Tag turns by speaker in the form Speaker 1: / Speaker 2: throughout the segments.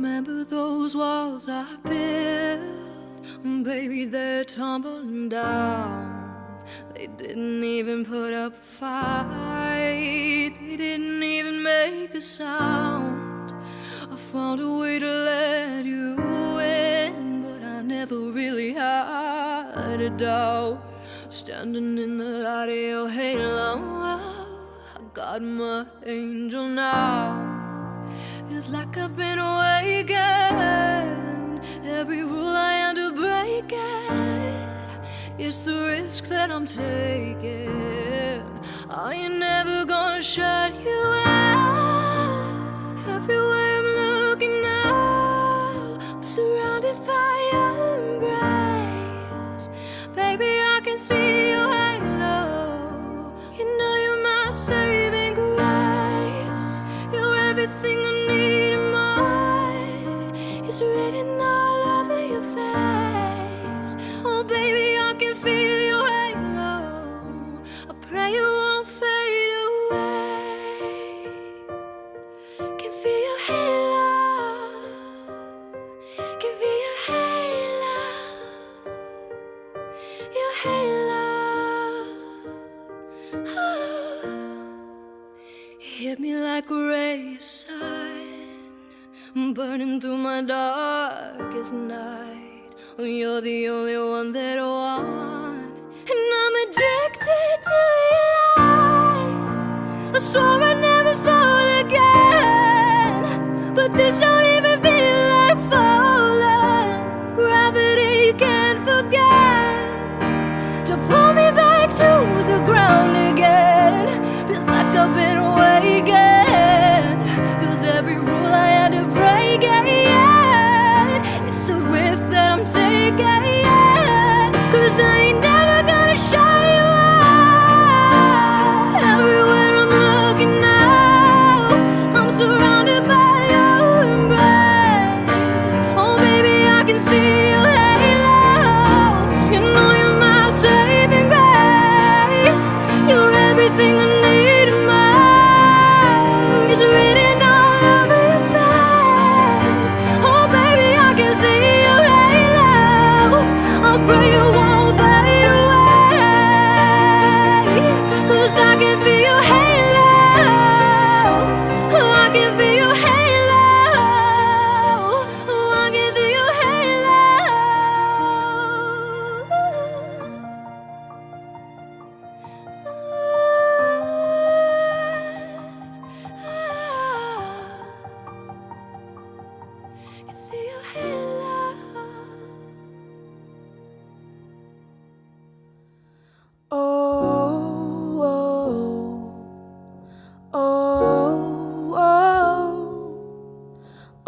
Speaker 1: remember those walls I built? Baby, they're tumbling down. They didn't even put up a fight. They didn't even make a sound. I found a way to let you in, but I never really had a doubt. Standing in the light of your halo, I got my angel now. Feels like I've been awakened. Every rule I had to break it. It's the risk that I'm taking. I ain't never gonna shut you out. Everywhere I'm looking now, I'm surrounded by your embrace. Baby, I can see your halo. You know you're my saving grace. You're everything I need and more. It's written all over your face. Oh baby, I can feel your halo. I pray you won't fade away. Can feel your halo. Can feel your halo. Your halo. Oh. Hit me like a ray of sun, burning through my darkest night. Oh, you're the only one that I want, and I'm addicted to your light. I swore I'd never fall again, but this don't even feel like falling. Gravity can't forget to pull me back to the ground again. Feels like I've been awakened, 'cause every rule I had to break it, yeah. It's the risk that I'm taking, 'cause I ain't never gonna show you out. Everywhere I'm looking now, I'm surrounded by your embrace. Oh baby, I can see your halo. You know you're my saving grace. You're everything I need and more. It's written all over your face. Oh baby, I can see your halo. I pray you won't fade away, 'cause I can feel your halo. I can feel your halo. I can feel your halo. Can see your halo. Oh, oh, oh, oh,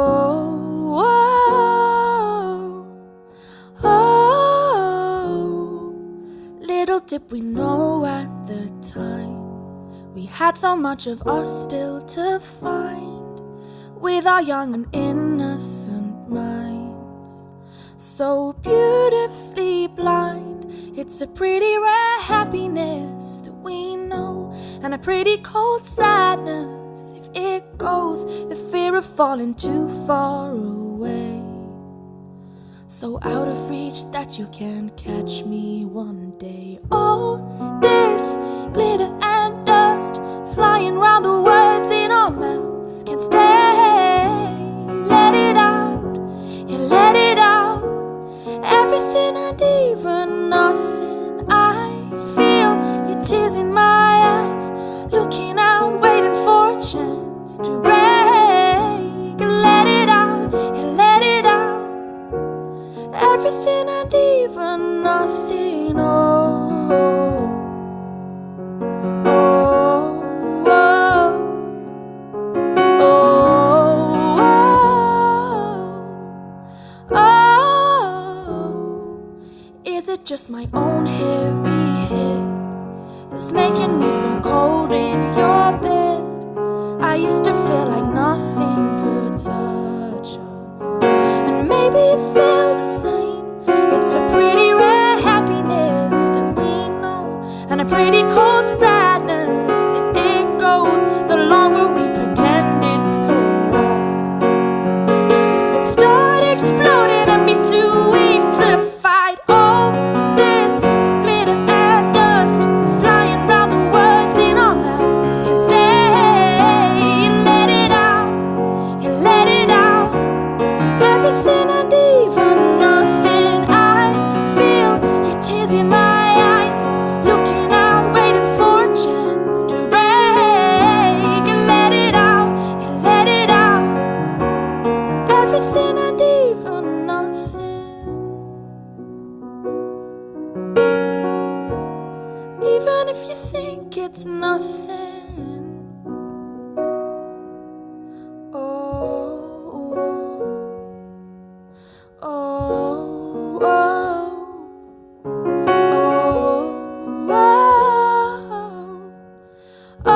Speaker 1: oh, oh. Little did we know at the time, we had so much of us still to find, with our young and innocent minds, so beautifully blind. It's a pretty rare happiness that we know, and a pretty cold sadness if it goes, the fear of falling too far away, so out of reach that you can't catch me one day. All this glitter and dust flying round, the words in our mouths can't stay. Let it out, you let it out. Everything and even nothing. I feel your tears in my eyes, looking out, waiting for a chance to break. Let it out, you let it out. Everything and even nothing. Oh, oh, oh, oh, oh. Is it just my own heavy head that's making me so cold in your bed? I used to feel like nothing could touch us, and maybe you feel the same. It's a pretty rare happiness that we know, and a pretty cold sadness if it goes, the longer we pretend it's so right. nothing. Oh, oh, oh, oh, oh,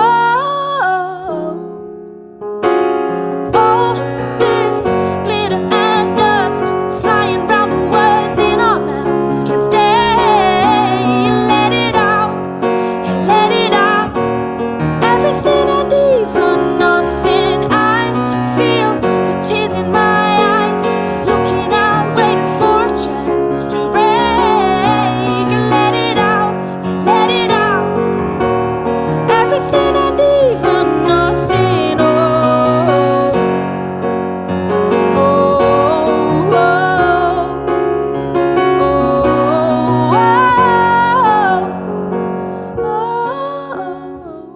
Speaker 1: oh. All this glitter and dust flying round the words in our mouths can't stay. You let it out, you let it out. Everything I need for nothing. I feel your tears in my eyes, looking out, waiting for a chance to break. You let it out, you let it out. Everything I need for nothing. Oh, oh, oh, oh, oh, oh.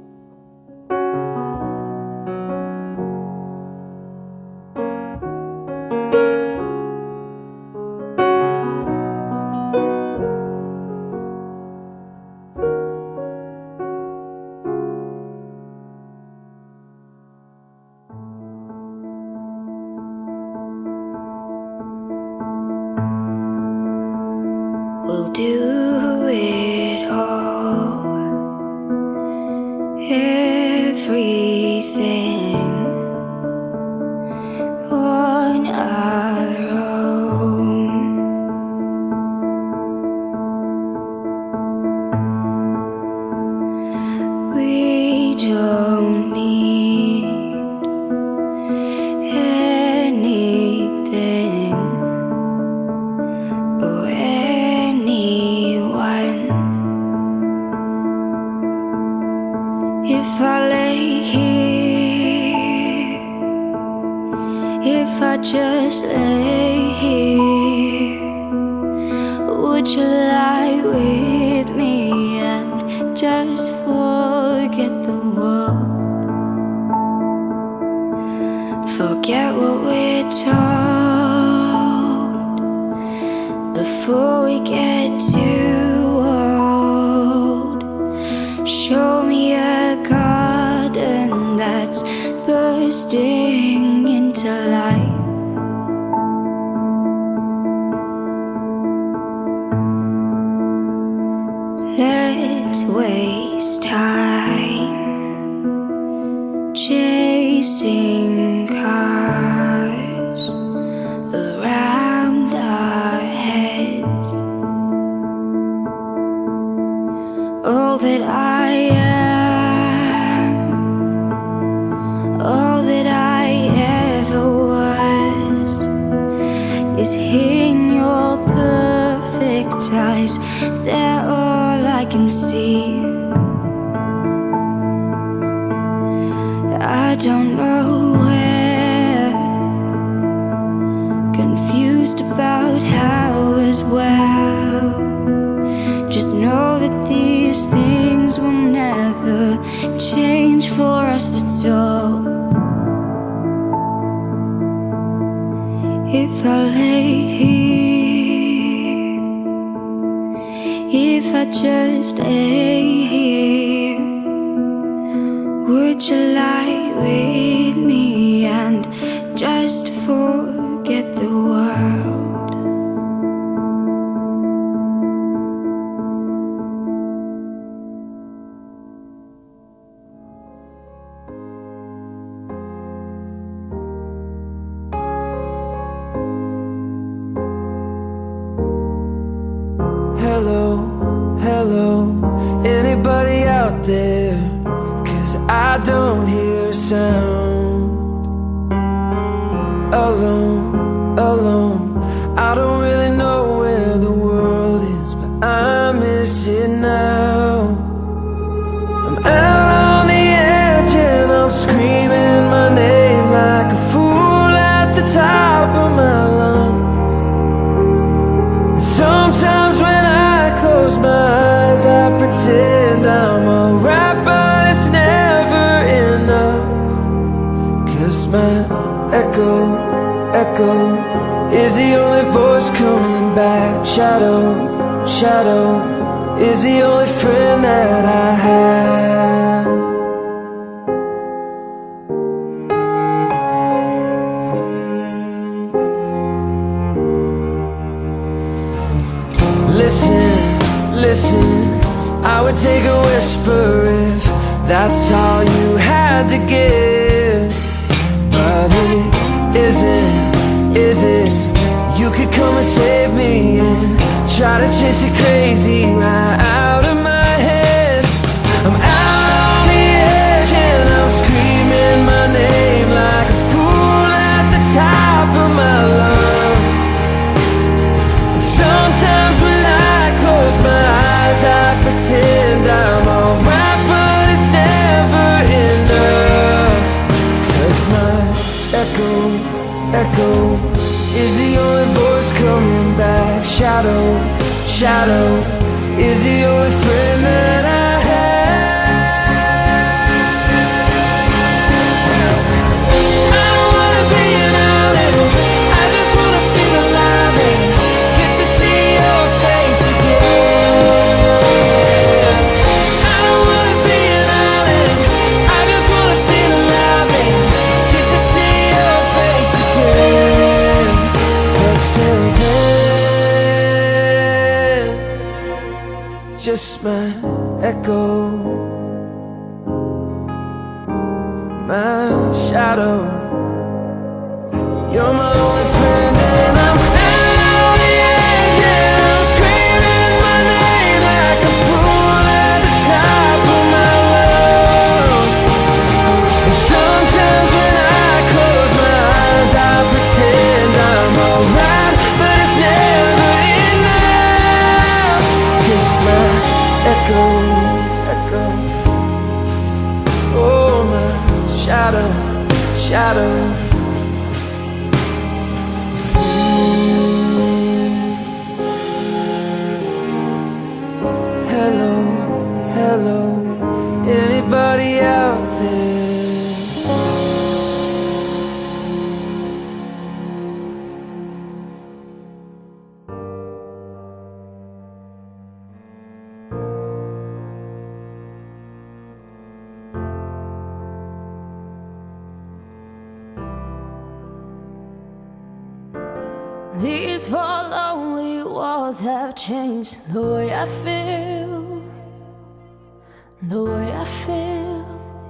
Speaker 1: We'll do it all, everything on our own. We don't need anything or anyone. If I lay here, if I just lay here, would you lie with me and just forget the world? Forget what we're told before we get too old. Show me a garden that's bursting into life. Let's waste time chasing cars around our heads. All that I am, all that I ever was, is in your perfect eyes. They're all I can see. I don't know where, confused about how as well. Just know that these things will never change for us at all. If I lay here, if I just lay here, would you lie with me and just forget the world?
Speaker 2: Hello, hello, anybody out there? 'Cause I don't hear a sound. Alone, alone, I don't really know where the world is, but I miss it now. I'm out on the edge and I'm screaming my name like a fool at the top of my lungs. Sometimes when I close my eyes, I pretend I'm alright, but it's never enough. 'Cause my echo is the only voice coming back. Shadow is the only friend that I have. that's all you had to give. But it isn't, is it? You could come and save me and try to chase it crazy right out of my head. I'm out on the edge and I'm screaming my name like a fool at the top of my lungs. Sometimes when I close my eyes I pretend I'm alright, but it's never enough. 'Cause my echo is the only voice coming back. Shadow is the only friend that I just my echo, my shadow. You're my only friend and I'm out on the edge and I'm screaming my name like a fool at the top of my lungs. And sometimes when I close my eyes I pretend I'm alright, but it's never enough. 'Cause my echo, oh my shadow. Hello, anybody out there?
Speaker 1: These four lonely walls have changed the way I feel, the way I feel.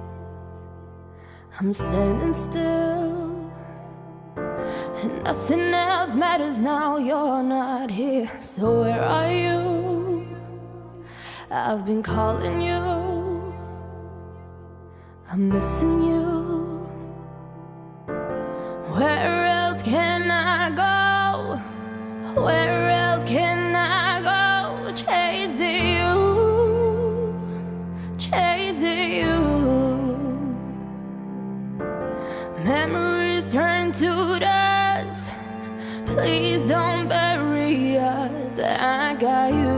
Speaker 1: I'm standing still, and nothing else matters now. You're not here, so where are you? I've been calling you, I'm missing you. Where else can I go? Where else can I go? Chasing you, chasing you. Memories turn to dust. Please don't bury us. I got you,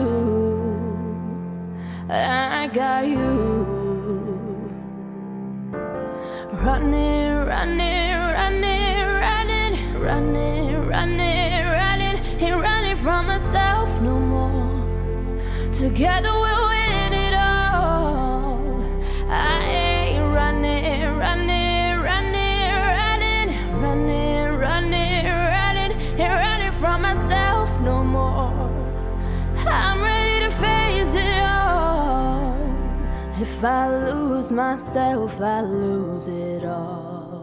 Speaker 1: I got you. Running, running, running, running, running, running, running. Ain't running from myself no more. Together we'll win it all. I ain't running, running, running, running, running, running, running. Ain't running from myself no more. I'm ready to face it all. If I lose myself, I lose it all.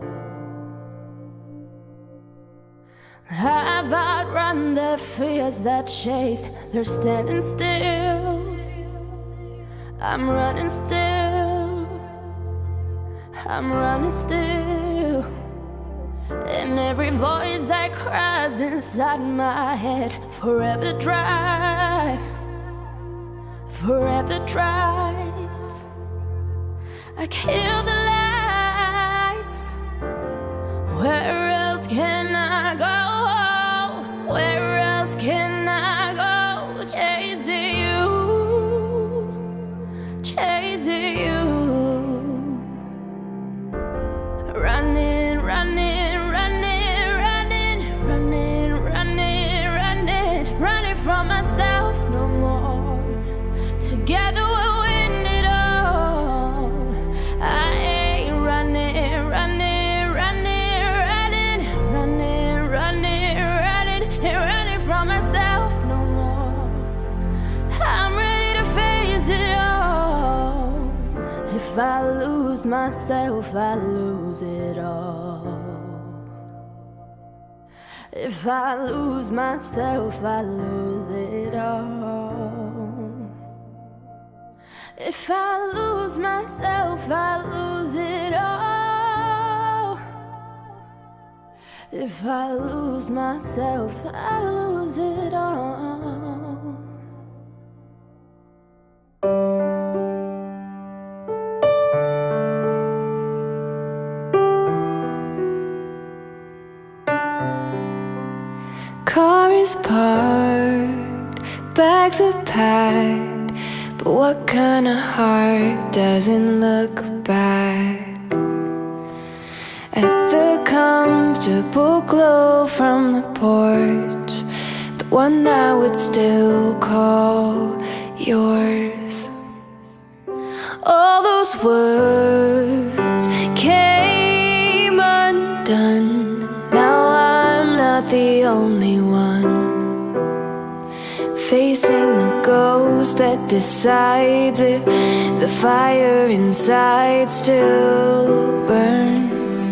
Speaker 1: I've outrun the fears that chased, they're standing still. I'm running still, I'm running still. And every voice that cries inside my head forever drives, forever drives. I kill the lights. Where else can I go? Where else can I go? Chasing you, chasing you. Running, running, running, running, running, running, running. Running from myself no more. Together we'll win it all. I ain't running, running, running, running, I lose myself, I lose it all. If I lose myself, I lose it all. If I lose myself, I lose it all. If I lose myself, I lose it all. Car is parked, bags are packed, but what kind of heart doesn't look back at the comfortable glow from the porch, the one I would still call yours? All those words came undone. Now I'm not the only one facing the ghost that decides if the fire inside still burns.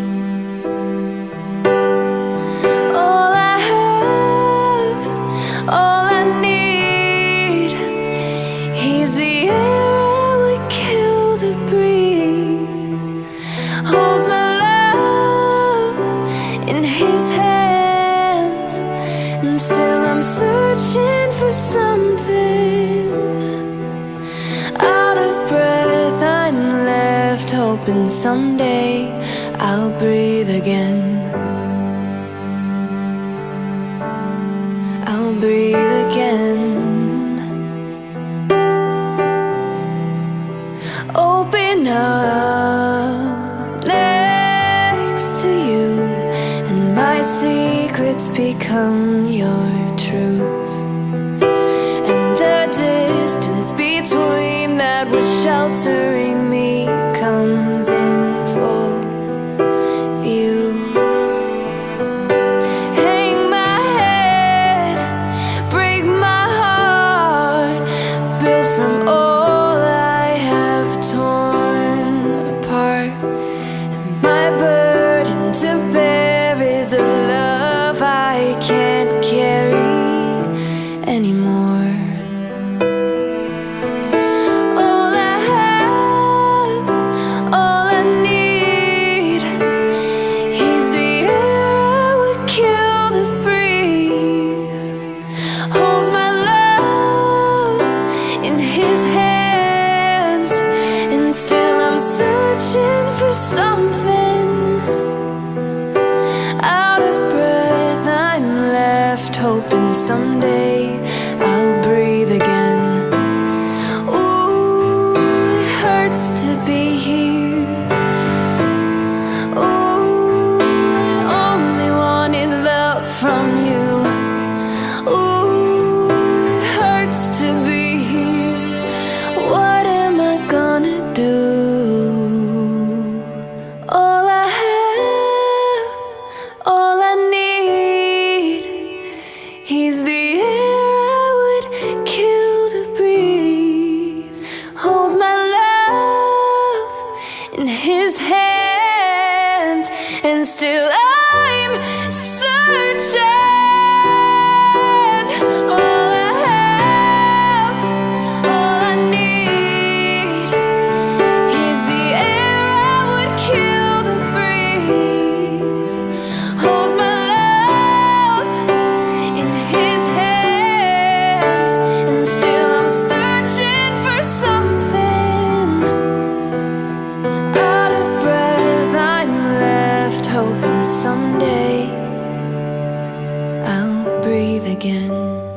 Speaker 1: All I have, all I need, he's the air I would kill to breathe. Holds my love in his hands, and still I'm searching for something. Out of breath, I'm left hoping someday I'll breathe again. I'll breathe again. Open up next to you, and my secrets become your truth. And the distance between that was sheltering me comes in full view. Hang my head, break my heart, built from all I have torn apart. And my burden to bear is a love I can't carry anymore. All I have, all I need, he's the air I would kill to breathe. Holds my love in his hands, and still I'm searching for something. Out of breath, I'm left hoping someday I'll breathe again. Ooh, it hurts to be here. Ooh, I only wanted love from you. Ooh, it hurts to be here. What am I gonna do? All I have, all I need, he's the air I would kill to breathe. Holds my love in his hands, and still I'm searching. All I have, all I need, he's the air I would kill to breathe. Holds my love in his hands, and still I'm searching for something. Out of breath, I'm left hoping someday I'll breathe again.